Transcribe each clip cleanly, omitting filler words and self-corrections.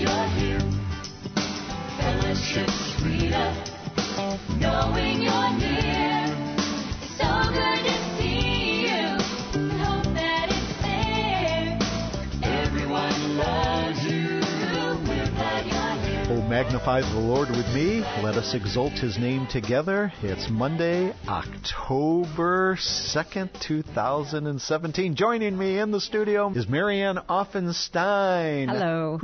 you're here. Fellowship's freedom, knowing you're near. It's so good to see you. Hope that it's there. Everyone loves you. We're glad you're here. Oh, magnify the Lord with me. Let us exalt His name together. It's Monday, October 2nd, 2017. Joining me in the studio is Marianne Offenstein. Hello.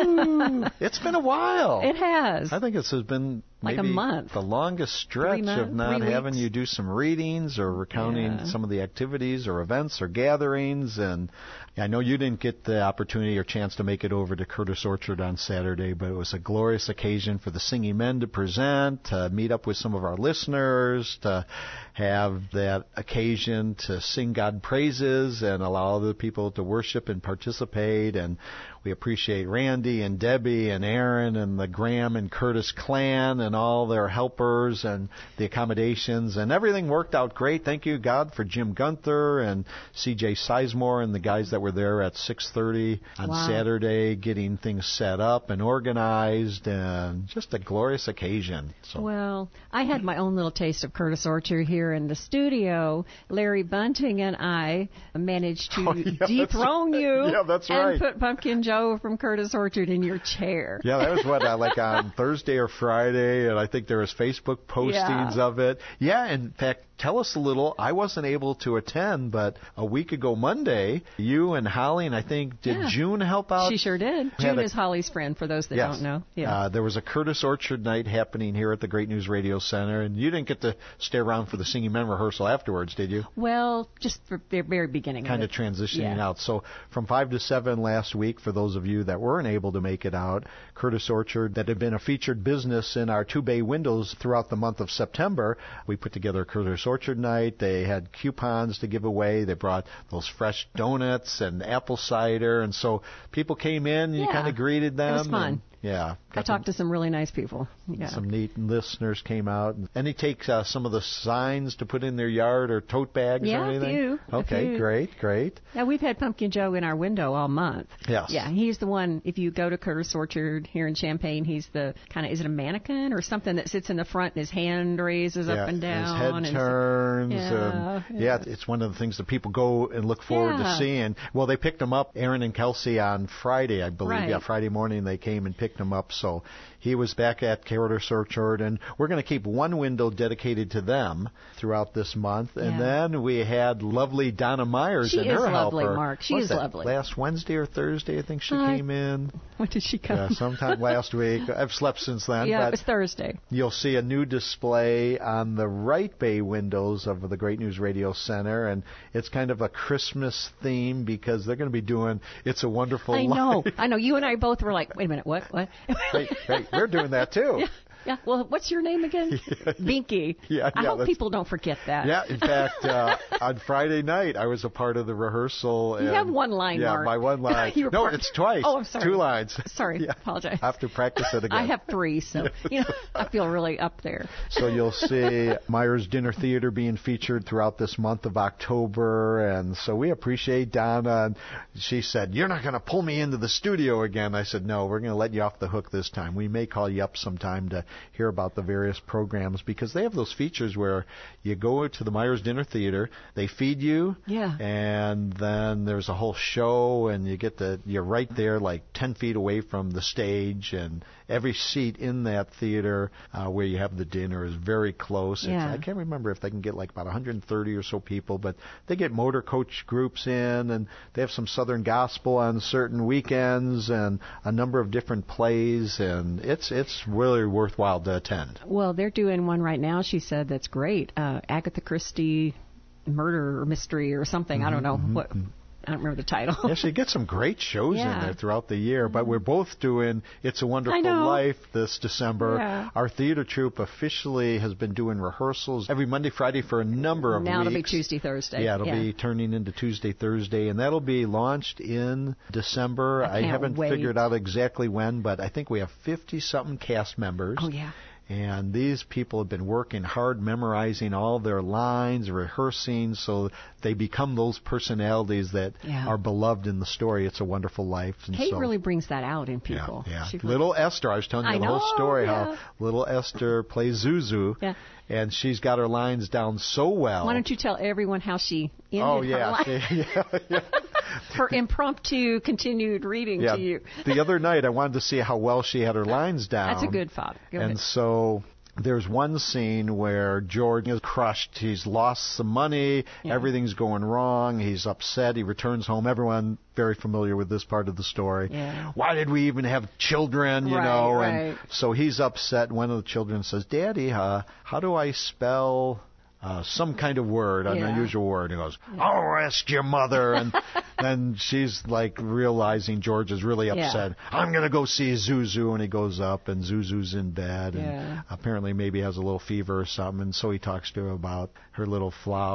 It's been a while. It has. I think this has been like maybe a month. The longest stretch of not having you do some readings or recounting some of the activities or events or gatherings. And I know you didn't get the opportunity or chance to make it over to Curtis Orchard on Saturday, but it was a glorious occasion for the Singing Men to present, to meet up with some of our listeners, to have that occasion to sing God praises and allow other people to worship and participate. And we appreciate Randy and Debbie and Aaron and the Graham and Curtis clan and all their helpers and the accommodations. And everything worked out great. Thank you, God, for Jim Gunther and C.J. Sizemore and the guys that were there at 6:30 on Saturday getting things set up and organized, and just a glorious occasion. So. Well, I had my own little taste of Curtis Orchard here in the studio. Larry Bunting and I managed to dethrone you and put Pumpkin Joe from Curtis Orchard in your chair. Yeah, that was what, like on Thursday or Friday, and I think there was Facebook postings of it. Yeah, in fact, tell us a little. I wasn't able to attend, but a week ago Monday, you and Holly, and I think, did June help out? She sure did. June is Holly's friend, for those that don't know. Yeah. There was a Curtis Orchard night happening here at the Great News Radio Center, and you didn't get to stay around for the Singing Men rehearsal afterwards, did you? Well, just for the very beginning kind of transitioning out. So from 5 to 7 last week, for those of you that weren't able to make it out, Curtis Orchard, that had been a featured business in our 2-bay windows throughout the month of September, we put together Curtis Orchard night. They had coupons to give away. They brought those fresh donuts and apple cider, and so people came in and you kind of greeted them. It was fun. I talked to some really nice people. Some neat listeners came out. And he takes some of the signs to put in their yard or tote bags or anything? A few. Great. Yeah, we've had Pumpkin Joe in our window all month. Yes. Yeah, he's the one, if you go to Curtis Orchard here in Champaign, he's the kind of, is it a mannequin or something that sits in the front and his hand raises up and down? His head turns. It's one of the things that people go and look forward to seeing. Well, they picked him up, Aaron and Kelsey, on Friday, I believe. Right. Yeah, Friday morning they came and picked him up. So he was back at Curtis Orchard, and we're going to keep one window dedicated to them throughout this month. And then we had lovely Donna Myers and her helper. She is lovely, Mark. She is lovely. Last Wednesday or Thursday, I think she came in. When did she come? Yeah, sometime last week. I've slept since then. Yeah, but it was Thursday. You'll see a new display on the right bay windows of the Great News Radio Center, and it's kind of a Christmas theme because they're going to be doing It's a Wonderful Life. I know. You and I both were like, wait a minute, what? Hey, we're doing that too. Yeah. Well, what's your name again? Binky. I hope people don't forget that. Yeah. In fact, on Friday night, I was a part of the rehearsal. You have one line, Mark. Yeah, my one line. No, it's twice. Oh, I'm sorry. 2 lines. Sorry. Apologize. I have to practice it again. I have 3, so I feel really up there. So you'll see Myers Dinner Theater being featured throughout this month of October, and so we appreciate Donna. And she said, "You're not going to pull me into the studio again." I said, "No, we're going to let you off the hook this time. We may call you up sometime to hear about the various programs, because they have those features where you go to the Myers Dinner Theater, they feed you, and then there's a whole show, and you're right there like 10 feet away from the stage, and every seat in that theater where you have the dinner is very close. I can't remember if they can get like about 130 or so people, but they get motor coach groups in, and they have some Southern gospel on certain weekends and a number of different plays, and it's really worthwhile to attend. Well, they're doing one right now, she said, that's great. Agatha Christie murder or mystery or something. I don't know what. I don't remember the title. Yeah, so you get some great shows in there throughout the year, but we're both doing It's a Wonderful Life this December. Yeah. Our theater troupe officially has been doing rehearsals every Monday, Friday for a number of weeks. Now it'll be Tuesday, Thursday. Yeah, it'll be turning into Tuesday, Thursday, and that'll be launched in December. I haven't figured out exactly when, but I think we have 50-something cast members. Oh, yeah. And these people have been working hard, memorizing all their lines, rehearsing, so they become those personalities that are beloved in the story. It's a Wonderful Life. And Kate really brings that out in people. Yeah. Little Esther, I was telling you the whole story, how little Esther plays Zuzu. Yeah. And she's got her lines down so well. Why don't you tell everyone how she ended her line? Her impromptu continued reading to you. The other night, I wanted to see how well she had her lines down. That's a good thought. Go ahead. So there's one scene where George is crushed. He's lost some money. Yeah. Everything's going wrong. He's upset. He returns home. Everyone very familiar with this part of the story. Yeah. Why did we even have children, you know? Right. And so he's upset. One of the children says, Daddy, how do I spell some kind of word, an unusual word? He goes, I'll ask your mother. And then she's like realizing George is really upset. I'm going to go see Zuzu. And he goes up, and Zuzu's in bed. And apparently maybe has a little fever or something. And so he talks to her about her little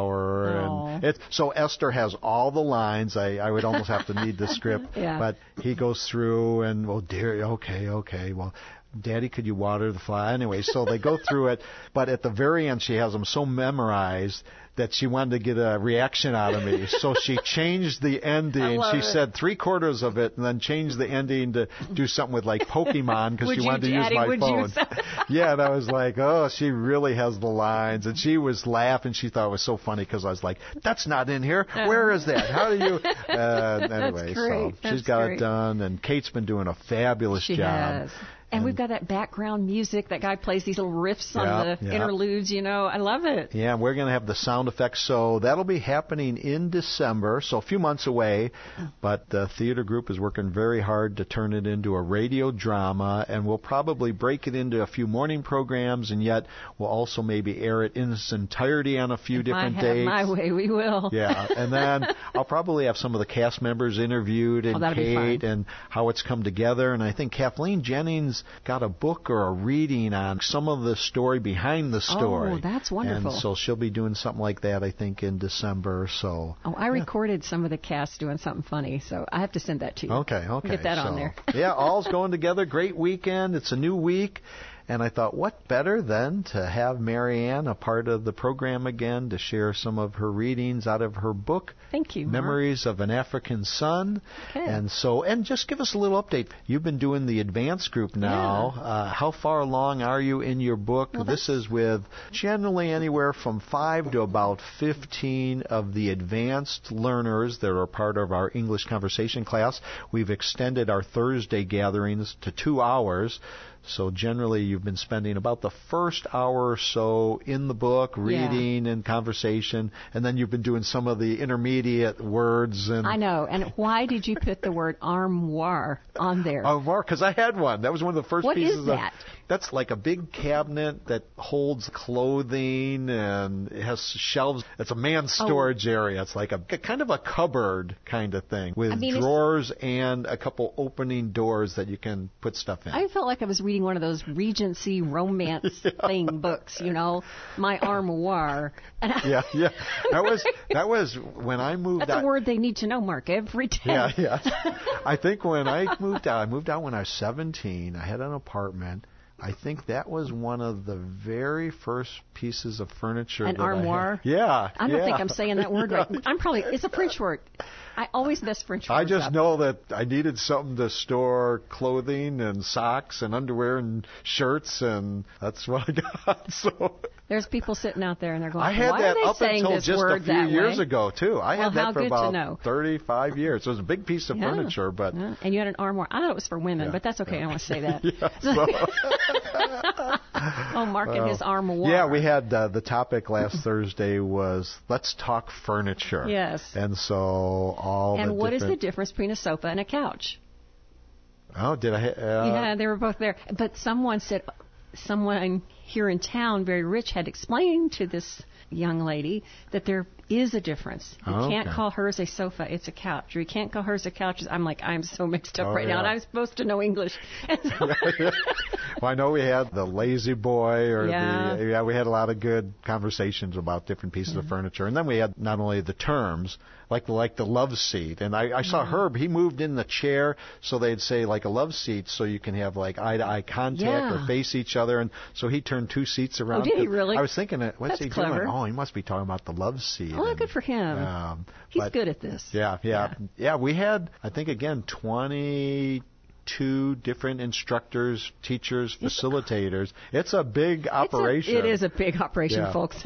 flower. And so Esther has all the lines. I would almost have to need the script. But he goes through and, oh, dear, okay. Well, Daddy, could you water the flower? Anyway, so they go through it, but at the very end, she has them so memorized that she wanted to get a reaction out of me. So she changed the ending. She said 3/4 of it, and then changed the ending to do something with like Pokemon because she wanted to use my phone. And I was like, oh, she really has the lines. And she was laughing. She thought it was so funny because I was like, that's not in here. Where is that? How do you? Anyway, so she's got it done, and Kate's been doing a fabulous job. Has. And we've got that background music. That guy plays these little riffs on the interludes, you know. I love it. Yeah, we're going to have the sound effects. So that'll be happening in December, so a few months away. But the theater group is working very hard to turn it into a radio drama, and we'll probably break it into a few morning programs, and yet we'll also maybe air it in its entirety on a few different days. My way, we will. Yeah, and then I'll probably have some of the cast members interviewed, and Kate, and how it's come together. And I think Kathleen Jennings got a book or a reading on some of the story behind the story. Oh, that's wonderful. And so she'll be doing something like that, I think, in December. So. Oh, I recorded some of the cast doing something funny, so I have to send that to you. Okay. Get that on there. Yeah, all's going together. Great weekend. It's a new week. And I thought, what better than to have Marianne a part of the program again to share some of her readings out of her book. Thank you, Memories of an African Son. Okay. And just give us a little update. You've been doing the advanced group now. Yeah. How far along are you in your book? Well, this is with generally anywhere from 5 to about 15 of the advanced learners that are part of our English conversation class. We've extended our Thursday gatherings to 2 hours. So generally you've been spending about the first hour or so in the book, reading and conversation, and then you've been doing some of the intermediate words. And I know. And why did you put the word armoire on there? Armoire, because I had one. That was one of the first pieces. What is that? That's like a big cabinet that holds clothing, and it has shelves. It's a man's storage area. It's like a kind of a cupboard kind of thing with drawers and a couple opening doors that you can put stuff in. I felt like I was reading one of those Regency romance thing books, you know, my armoire. Yeah. That was when I moved out. That's a word they need to know, Mark, every day. Yeah. I think when I moved out when I was 17. I had an apartment. I think that was one of the very first pieces of furniture. An armoire? I don't think I'm saying that word right. It's a French word. I always mess French words I just know that I needed something to store clothing and socks and underwear and shirts, and that's what I got. So there's people sitting out there and they're going, I had why that are they up saying until this just word a few years way? Ago, too. I had that for about 35 years. So it was a big piece of furniture. But and you had an armoire. I thought it was for women, but that's okay. I don't want to say that. Mark and his armoire. Yeah, we had the topic last Thursday was let's talk furniture. Yes. And so And what is the difference between a sofa and a couch? Oh, did I? Yeah, they were both there. But someone here in town, very rich, had explained to this young lady that there is a difference. You can't call hers a sofa, it's a couch. Or you can't call hers a couch. I'm like, I'm so mixed up right now, and I'm supposed to know English. Well, I know we had the lazy boy, or we had a lot of good conversations about different pieces of furniture. And then we had not only the terms, like the love seat. And I saw Herb, he moved in the chair, so they'd say like a love seat, so you can have like eye-to-eye contact or face each other. And so he turned 2 seats around. Oh, did he really? I was thinking, what's he clever. doing? Oh, he must be talking about the love seat. Oh, good for him. He's good at this. Yeah, we had, I think, again, 22 different instructors, teachers, facilitators. It's a big operation. It is a big operation, folks.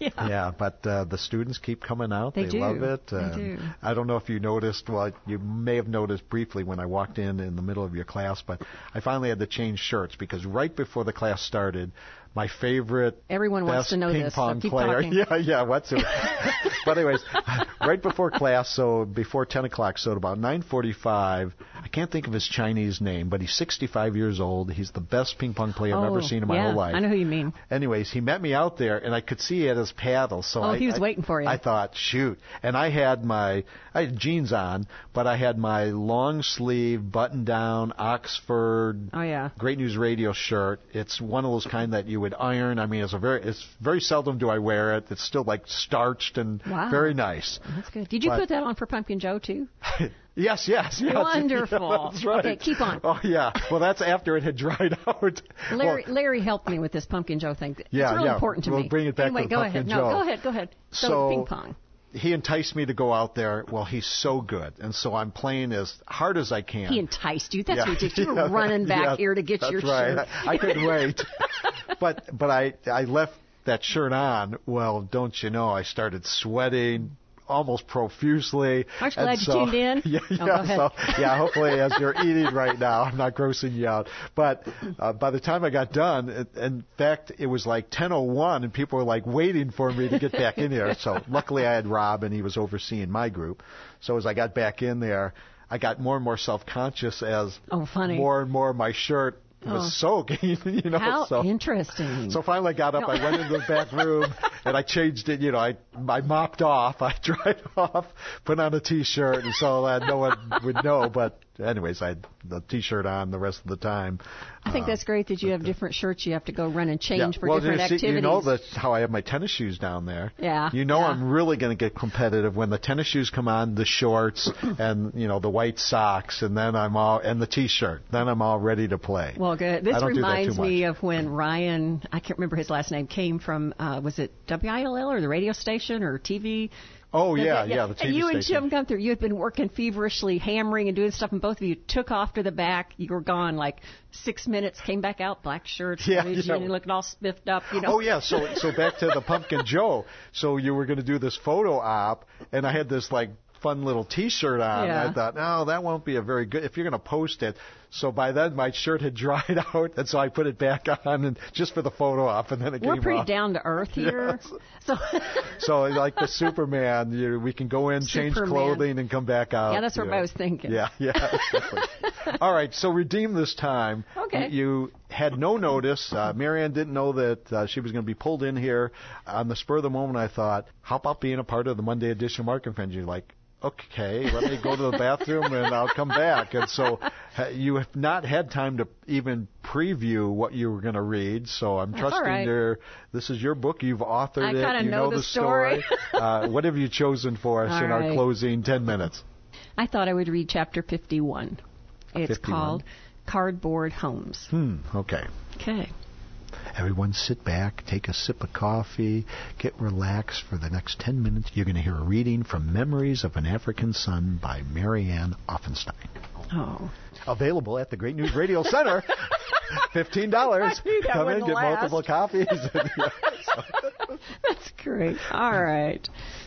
But the students keep coming out. They love it. They do. I don't know if you noticed, well, you may have noticed briefly when I walked in the middle of your class, but I finally had to change shirts because right before the class started, my favorite Everyone wants to know ping this, pong so keep player. talking. What's it? But anyways, right before class, so before 10 o'clock, so at about 9:45, I can't think of his Chinese name, but he's 65 years old. He's the best ping pong player I've ever seen in my whole life. I know who you mean. Anyways, he met me out there, and I could see he had his paddle. So he was waiting for you. I thought, shoot. And I had jeans on, but I had my long sleeve, button down, Oxford, Great News Radio shirt. It's one of those kind that you would iron. I mean, it's very seldom do I wear it. It's still like starched and very nice. That's good. Did you put that on for Pumpkin Joe too? Yes. Wonderful. Yeah, that's right. Okay, keep on. Oh, yeah. Well, that's after it had dried out. Larry helped me with this Pumpkin Joe thing. It's really important to me. We'll bring it back to the Pumpkin Joe. No, go ahead. So ping pong. He enticed me to go out there. Well, he's so good, and so I'm playing as hard as I can. He enticed you? That's ridiculous. You were running back here to get your shirt. That's right. I couldn't wait. But I left that shirt on. Well, don't you know, I started sweating almost profusely. Aren't you glad you tuned in? Hopefully as you're eating right now, I'm not grossing you out. But by the time I got done, in fact, it was like 10:01, and people were like waiting for me to get back in there. So luckily I had Rob, and he was overseeing my group. So as I got back in there, I got more and more self-conscious as more and more of my shirt was soaking, How interesting. So finally I got up, I went into the back room, and I changed it, I mopped off, I dried off, put on a T-shirt, and so that no one would know, but anyways, I had the T-shirt on the rest of the time. I think that's great that you have different shirts you have to go run and change for different activities. You know how I have my tennis shoes down there. Yeah. I'm really going to get competitive when the tennis shoes come on, the shorts, and the white socks, and then and the T-shirt. Then I'm all ready to play. Well, good. This reminds me of when Ryan, I can't remember his last name, came from, was it WILL or the radio station or TV? Oh, the TV and you station. and Jim Gunther, you had been working feverishly, hammering and doing stuff, and both of you took off to the back. You were gone like 6 minutes, came back out, black shirts, and looking all spiffed up. Oh, yeah, so back to the Pumpkin Joe. So you were going to do this photo op, and I had this like fun little T-shirt on. Yeah. And I thought, no, that won't be a very good, if you're going to post it. So by then my shirt had dried out, and so I put it back on and just for the photo op, and then it came off. We're pretty down to earth here. Yes. So like the Superman, we can go in, change clothing, and come back out. Yeah, that's what I was thinking. Yeah, exactly. All right, so redeem this time. Okay. You had no notice. Marianne didn't know that she was going to be pulled in here. On the spur of the moment, I thought, how about being a part of the Monday edition of Market Friends? You're like, okay, let me go to the bathroom and I'll come back. And so you have not had time to even preview what you were going to read. So I'm trusting this is your book. You've authored it. I kind of know the story. What have you chosen for us in our closing 10 minutes? I thought I would read chapter 51. It's called Cardboard Homes. Okay. Okay. Everyone sit back, take a sip of coffee, get relaxed for the next 10 minutes. You're going to hear a reading from Memories of an African Son by Marianne Offenstein. Oh. Available at the Great News Radio Center. $15. Come in, get multiple copies. That's great. All right.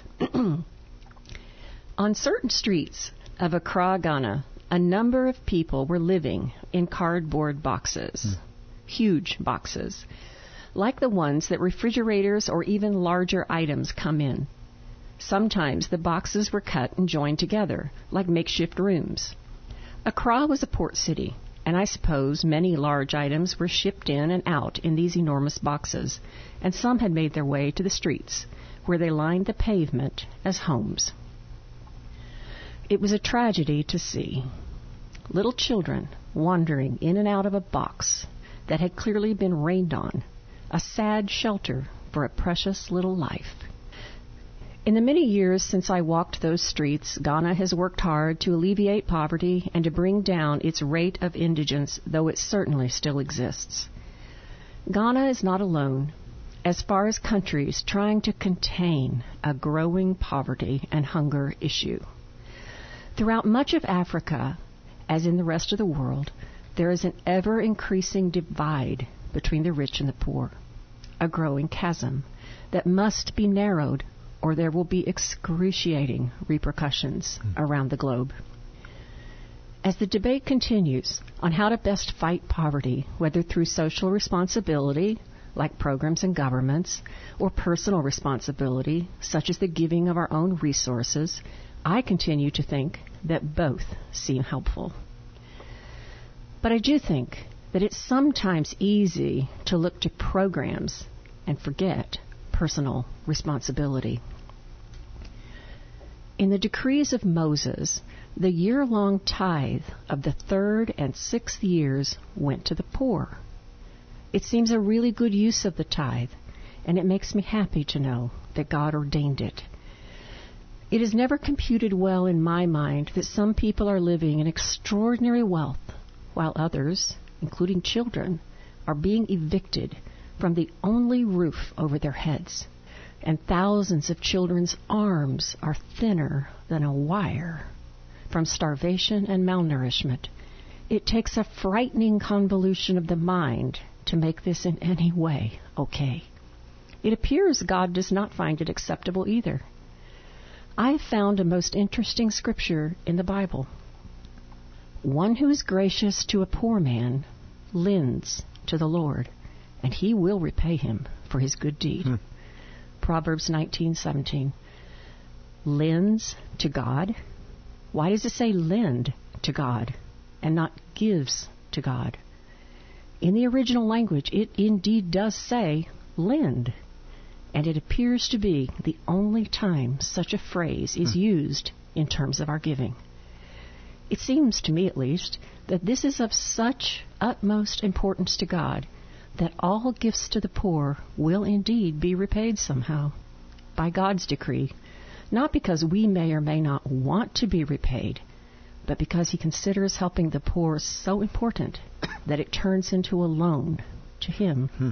On certain streets of Accra, Ghana, a number of people were living in cardboard boxes. Huge boxes, like the ones that refrigerators or even larger items come in. Sometimes the boxes were cut and joined together, like makeshift rooms. Accra was a port city. And I suppose many large items were shipped in and out in these enormous boxes, and some had made their way to the streets, where they lined the pavement as homes. It was a tragedy to see little children wandering in and out of a box that had clearly been rained on, a sad shelter for a precious little life. In the many years since I walked those streets, Ghana has worked hard to alleviate poverty and to bring down its rate of indigence, though it certainly still exists. Ghana is not alone as far as countries trying to contain a growing poverty and hunger issue. Throughout much of Africa, as in the rest of the world, there is an ever-increasing divide between the rich and the poor, a growing chasm that must be narrowed, or there will be excruciating repercussions around the globe. As the debate continues on how to best fight poverty, whether through social responsibility, like programs and governments, or personal responsibility, such as the giving of our own resources, I continue to think that both seem helpful. But I do think that it's sometimes easy to look to programs and forget personal responsibility. In the decrees of Moses, the year-long tithe of the 3rd and 6th years went to the poor. It seems a really good use of the tithe, and it makes me happy to know that God ordained it. It is never computed well in my mind that some people are living in extraordinary wealth, while others, including children, are being evicted from the only roof over their heads, and thousands of children's arms are thinner than a wire from starvation and malnourishment. It takes a frightening convolution of the mind to make this in any way okay. It appears God does not find it acceptable either. I found a most interesting scripture in the Bible. One who is gracious to a poor man lends to the Lord, and he will repay him for his good deed. Proverbs 19:17. Lends to God? Why does it say lend to God and not gives to God? In the original language, it indeed does say lend, and it appears to be the only time such a phrase is used in terms of our giving. It seems to me, at least, that this is of such utmost importance to God that all gifts to the poor will indeed be repaid somehow, by God's decree, not because we may or may not want to be repaid, but because He considers helping the poor so important that it turns into a loan to Him.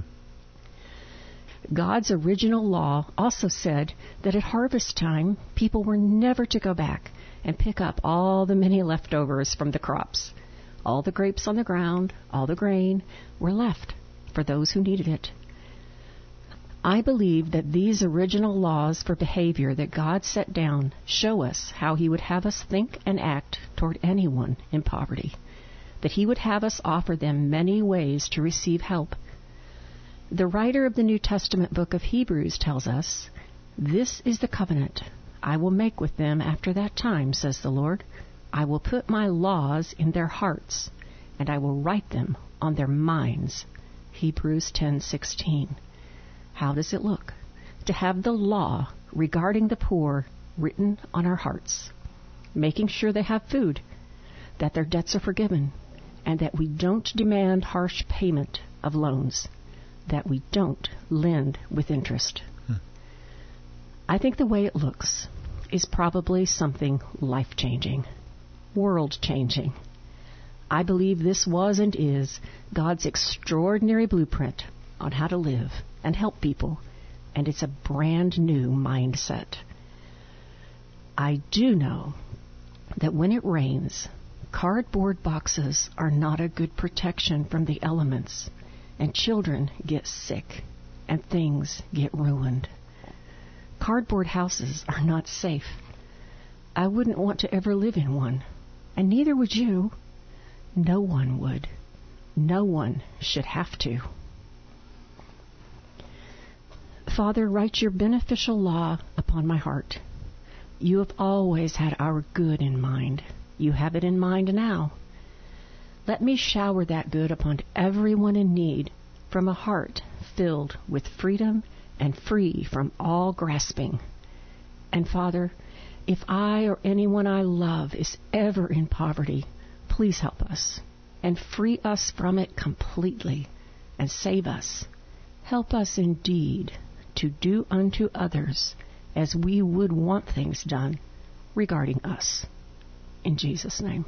God's original law also said that at harvest time, people were never to go back and pick up all the many leftovers from the crops. All the grapes on the ground, all the grain, were left for those who needed it. I believe that these original laws for behavior that God set down show us how He would have us think and act toward anyone in poverty, that He would have us offer them many ways to receive help. The writer of the New Testament book of Hebrews tells us, "This is the covenant I will make with them after that time, says the Lord. I will put my laws in their hearts, and I will write them on their minds." Hebrews 10:16. How does it look to have the law regarding the poor written on our hearts, making sure they have food, that their debts are forgiven, and that we don't demand harsh payment of loans, that we don't lend with interest? I think the way it looks is probably something life-changing, world-changing. I believe this was and is God's extraordinary blueprint on how to live and help people, and it's a brand new mindset. I do know that when it rains, cardboard boxes are not a good protection from the elements, and children get sick and things get ruined. Cardboard houses are not safe. I wouldn't want to ever live in one, and neither would you. No one would. No one should have to. Father, write your beneficial law upon my heart. You have always had our good in mind. You have it in mind now. Let me shower that good upon everyone in need from a heart filled with freedom and free from all grasping. And Father, if I or anyone I love is ever in poverty, please help us and free us from it completely and save us. Help us indeed to do unto others as we would want things done regarding us. In Jesus' name.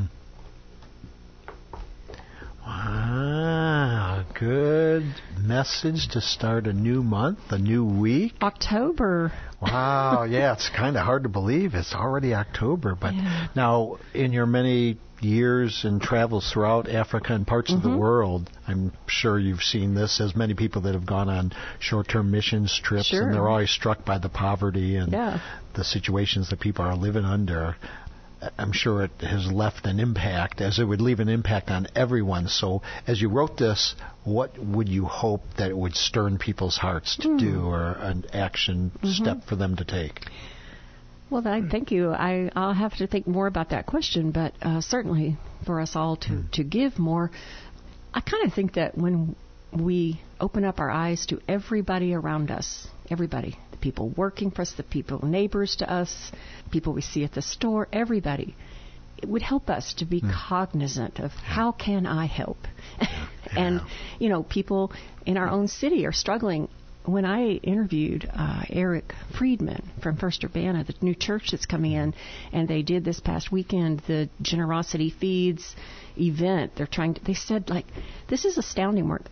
Wow, good message to start a new month, a new week. October. Wow, yeah, it's kind of hard to believe it's already October. But now, in your many years and travels throughout Africa and parts of the world, I'm sure you've seen this, as many people that have gone on short-term missions trips, and they're always struck by the poverty and the situations that people are living under. I'm sure it has left an impact, as it would leave an impact on everyone. So as you wrote this, what would you hope that it would stir in people's hearts to do, or an action step for them to take? Well, thank you. I'll have to think more about that question, but certainly for us all to give more. I kind of think that when we open up our eyes to everybody around us, everybody, the people working for us, the people, neighbors to us, people we see at the store, everybody, it would help us to be cognizant of how can I help? And, people in our own city are struggling. When I interviewed Eric Friedman from First Urbana, the new church that's coming in, and they did this past weekend the Generosity Feeds event, they said, this is astounding, Mark.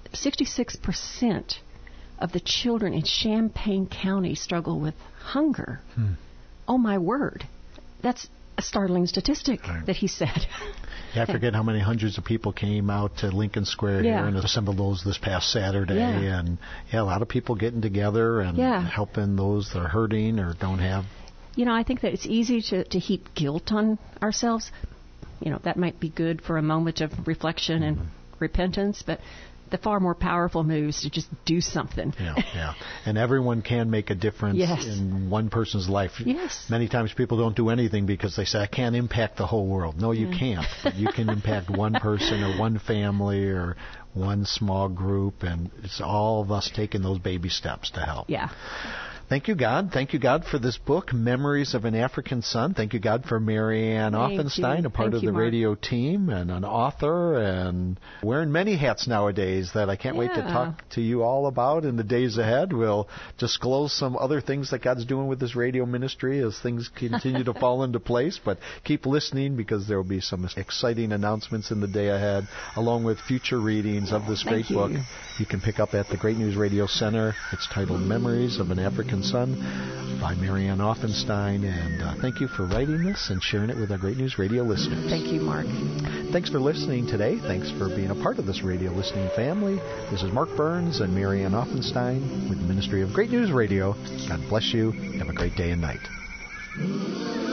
66% of the children in Champaign County struggle with hunger. Oh, my word. That's a startling statistic that he said. I forget how many hundreds of people came out to Lincoln Square here and assembled those this past Saturday. And a lot of people getting together and helping those that are hurting or don't have. I think that it's easy to heap guilt on ourselves. That might be good for a moment of reflection and repentance, but the far more powerful move is to just do something. And everyone can make a difference in one person's life. Many times people don't do anything because they say, I can't impact the whole world. No, you can't. You can impact one person or one family or one small group, and it's all of us taking those baby steps to help. Thank you, God. Thank you, God, for this book, Memories of an African Son. Thank you, God, for Marianne Offenstein, a part of the radio team and an author and wearing many hats nowadays that I can't wait to talk to you all about in the days ahead. We'll disclose some other things that God's doing with this radio ministry as things continue to fall into place. But keep listening, because there will be some exciting announcements in the day ahead, along with future readings of this great book you can pick up at the Great News Radio Center. It's titled Memories of an African Son by Marianne Offenstein. And thank you for writing this and sharing it with our Great News Radio listeners. Thank you, Mark. Thanks for listening today. Thanks for being a part of this radio listening family. This is Mark Burns and Marianne Offenstein with the Ministry of Great News Radio. God bless you. Have a great day and night.